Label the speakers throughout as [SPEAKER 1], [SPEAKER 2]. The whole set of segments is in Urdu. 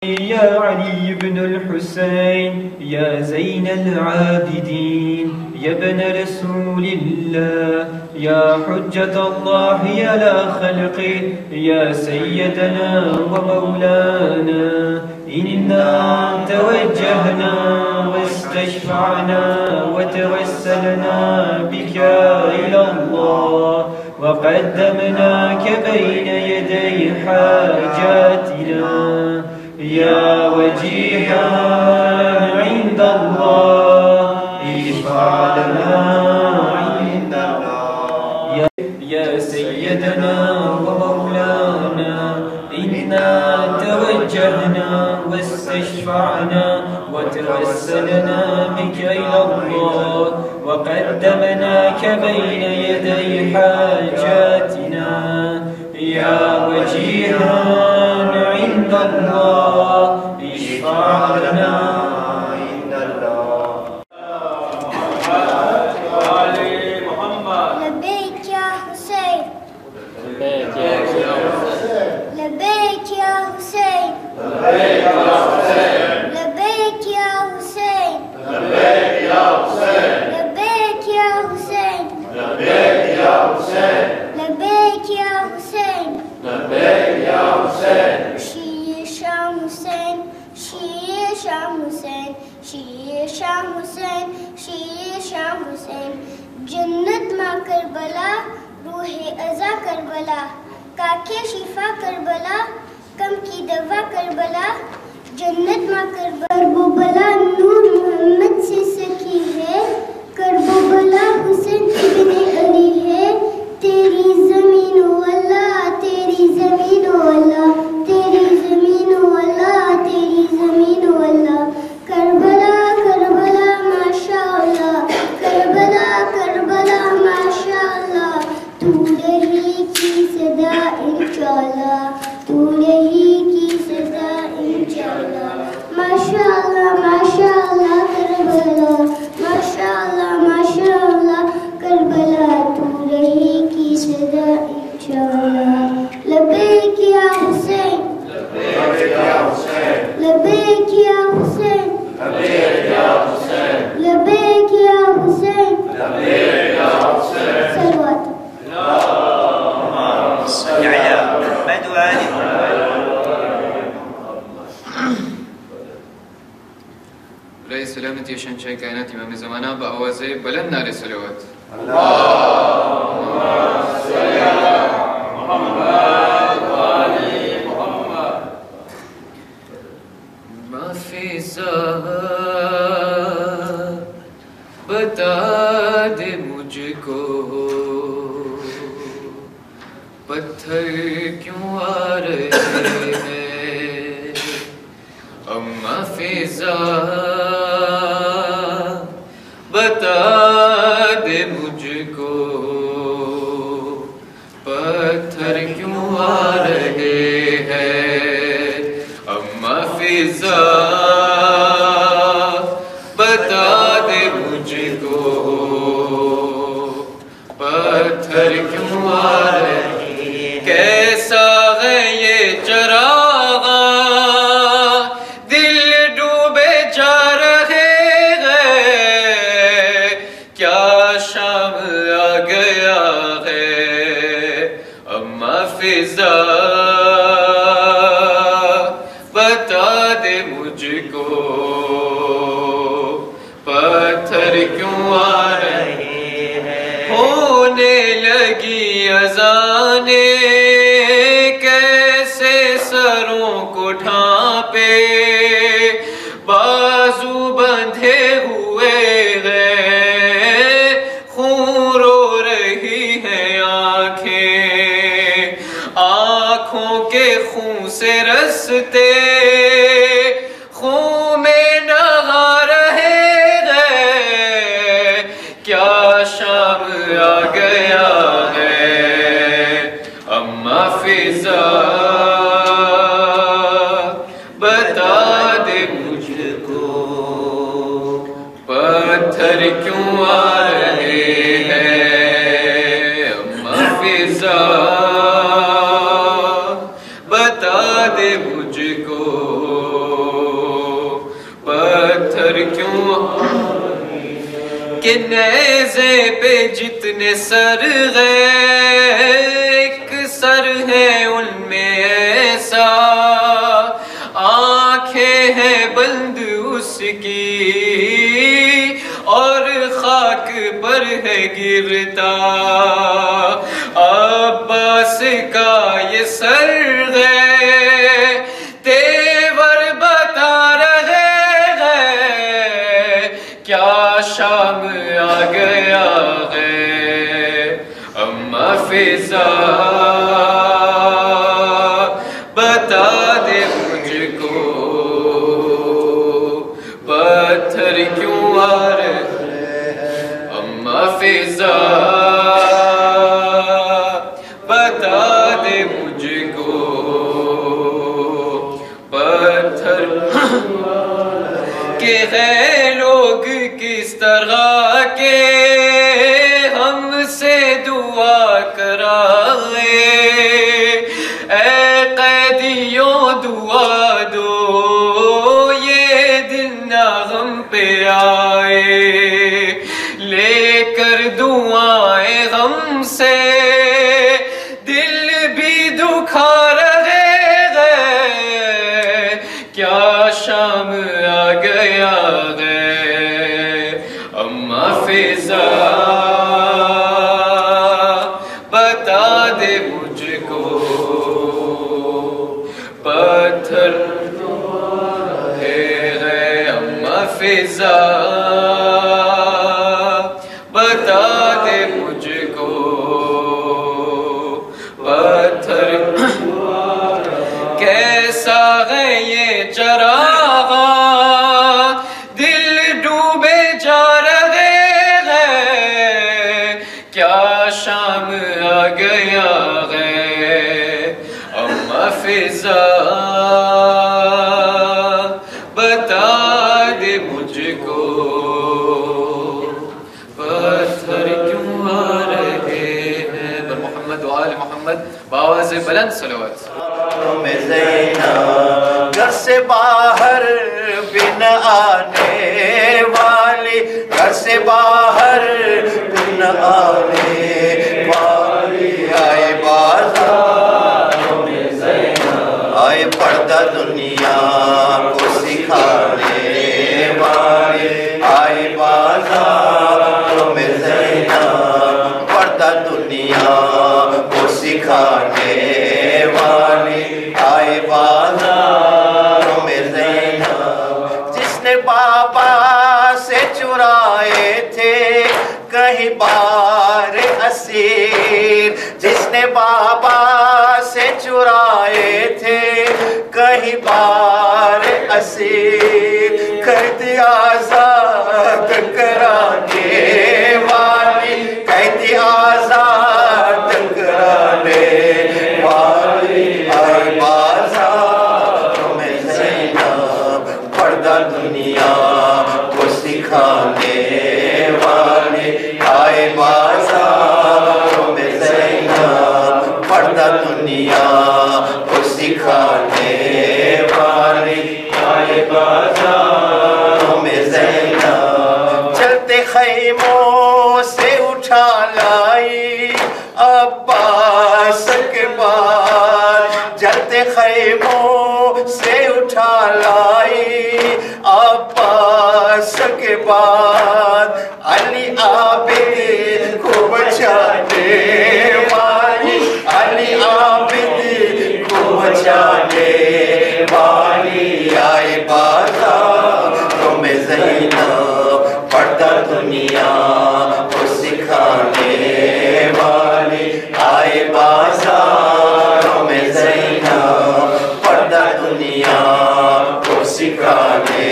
[SPEAKER 1] يا علي بن الحسين يا زين العابدين يا ابن رسول الله يا حجة الله يا لا خلقه يا سيدنا ومولانا إنا توجهنا واستشفعنا وتوسلنا بك إلى الله وقدمناك بين يدي حاجاتنا يا وجيها عند الله اشفع لنا عند الله يا سيدنا ومولانا إنا توجهنا واستشفعنا وتوسلنا بك إلى الله وقدمناك بين يدي حاجاتنا يا وجيها عند الله اشفع لنا عند الله.
[SPEAKER 2] لبيك يا حسين لبيك يا حسين لبيك يا حسين لبيك يا حسين لبيك يا حسين لبيك يا حسين لبيك يا حسين لبيك يا حسين لبيك يا حسين شیر شام حسین شیر شام حسین شیر شام حسین شیر شام حسین جنت ماں کربلا روح ازا کربلا کاکے شفا کربلا کم کی دوا کربلا جنت ماں کربلا نور محمد سے سکی ہے کربلا حسین ابن علی ہے تیری زمین و اللہ تیری زمین و اللہ تیری زمین و اللہ تیری زمین و اللہ کربلا کربلا ماشاء اللہ کربلا کربلا ماشاء اللہ تو رہی کی صدا انشاءاللہ تو رہی کی صدا انشاءاللہ ماشاء اللہ کربلا ماشاء اللہ کربلا تو رہی کی صدا انشاءاللہ لبیک یا حسین لبیک یا حسین لبیک یا حسین صلوات
[SPEAKER 3] رئیس سلامتی شنشای کائنات امام زمانہ بآواز بلند نعرے صلوات بتا دے مجھ کو پتھر کیوں آ رہے ہیں اما فضا بتا دے مجھ کو پتھر کیوں آ رہے ہیں اما فضا بتا دے مجھ کو پتھر کیوں آ رہے ہیں کیسا ہے یہ چراغ دل ڈوبے جا رہے ہیں کیا شام آ گیا ہے اما فضا بتا دے مجھ کو پتھر کیوں آ رہے ہیں ہونے لگی اذانیں کیسے سروں کو ڈھانپے بازو بندھے ہوئے ہیں خون رو رہی ہیں آنکھیں آنکھوں کے خون سے رستے خون میں نہا رہے ہیں کیا شام آ گیا ہے اما فضا بتا دے مجھ کو پتھر کیوں آ رہے ہیں اما فضا بتا دے مجھ کو کہ نیزے پہ جتنے سر گئے ایک سر ہے ان میں ایسا، آنکھیں ہیں بند اس کی اور خاک پر ہے گرتا، عباس کا یہ سر ہے تیور بتا رہے ہیں، کیا شام آ گیا ہے اما فضا بتا دے مجھ کو پتھر کیوں آ رہے اما فضا بتا دے مجھ کو پتھر کہ ہے لوگ کس طرح کے ہم سے دعا کرائے، اے قیدیوں دعا دو یہ دن نہ ہم پہ آئے، لے کر دعائیں ہم سے دل بھی دکھا رہے ہیں، کیا شام آ گیا ہے اما فضا بتا دے مجھ کو پتھر ہے اما فضا بتا دے مجھ کو پتھر کیسا ہے یہ چراغ دل ڈوبے جا رہے ہیں، کیا شام آ گیا ہے اما فضا بتا دے مجھ کو پتھر کیوں آ رہے ہیں، بر محمد و آل محمد بآواز بلند صلوات۔
[SPEAKER 4] میں زینب گھر سے باہر بن آنے والی، گھر سے باہر بن آنے والی، آئے بازاروں میں زینب، آئے پردہ دنیا کو سکھانے والی، آئے بازاروں میں زینب پردہ دنیا کو سکھانے والی، آئے بازاروں میں زینب، جس نے بابا سے چرائے تھے کہیں بار اسیر، جس نے بابا سے چرائے تھے کہیں بار اسیر، کر دیا آزاد کرانے والی، کر دیا آزاد کرانے والی، آئے بازاروں میں زینب پردہ دنیا کو سکھانے والی، آئے بازاروں میں زینب پردہ دنیا کو سکھانے والی، آئے بازاروں میں زینب چلتے خیموں سے اٹھا لائی عباس کے بعد، جلتے خیموں سے اٹھا لائی عباس کے بعد، علی عابد کو بچانے والی، علی عابد کو بچانے والی، آئے بازاروں میں زینب پردہ دنیا کو سکھانے والی، آئے بازاروں میں زینب پردہ دنیا کو سکھانے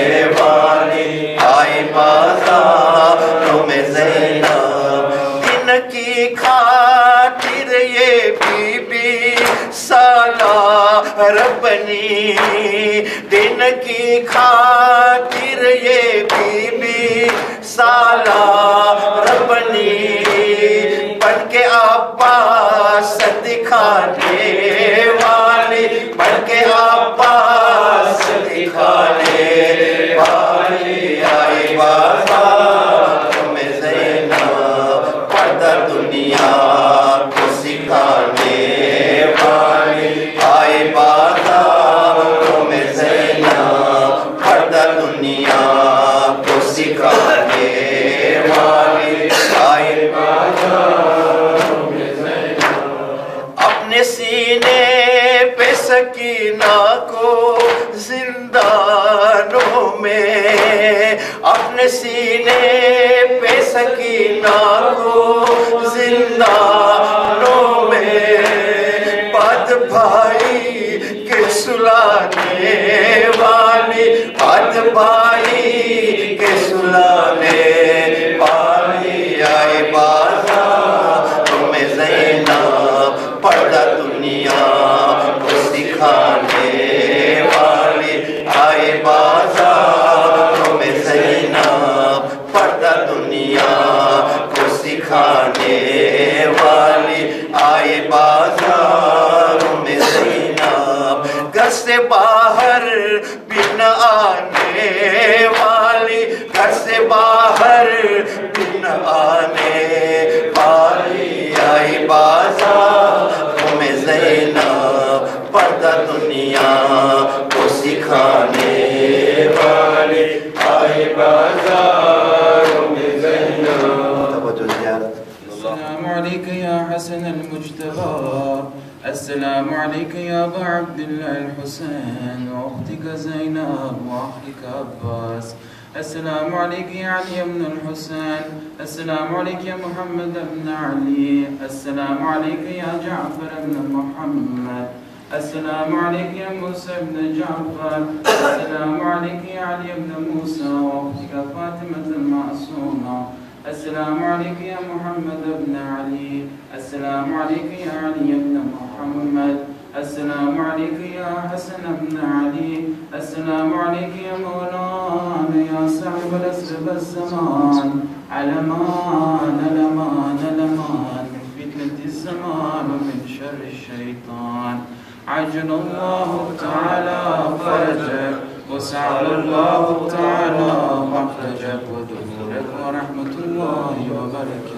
[SPEAKER 4] والی، آئے بازاروں میں زینب، دن کی خاطر یہ بی بی سالار بنی، دن کی خاطر یہ بی بی سالار بنی، بن کے عباس دکھانے والی، بن کے عباس دکھانے والی، آئے بازار اپنے سینے پہ سکینہ کو زندانوں میں بد بھائی کے سلانے والی، بد بھائی کے سلانے والی، آئے بازاروں میں زینب پردہ دنیا کو سکھانے والی، آئے بازاروں میں زینب پردہ دنیا کو سکھانے والی، آئے بازاروں میں زینب گھر سے باہر بھی نہ آنے والی، گھر سے باہر بھی نہ آنے والی، آئی بازاروں میں زینب پردہ دنیا کو سکھانے والی، آئی بازاروں میں زینب۔ توجہ زیارت۔
[SPEAKER 5] السلام عليك يا حسن المجتبى، السلام عليك يا أبا عبد الله الحسين وأختك زينب وأخيك عباس، السلام عليك يا علي بن الحسين، السلام عليك يا محمد بن علي، السلام عليك يا جعفر بن محمد، السلام عليك يا موسى بن جعفر، السلام عليك يا علي بن موسى وأختك فاطمة المعصومة، السلام عليك يا محمد بن علي، السلام عليك يا علي بن محمد، السلام عليك يا حسن بن علي، السلام عليك يا مولانا يا صاحب العصر والزمان، علمان علمان علمان من فتنة الزمان ومن شر الشيطان، عجل الله تعالى فرجك وسعد الله تعالى مخرجك ودخولك ورحمة الله وبركاته.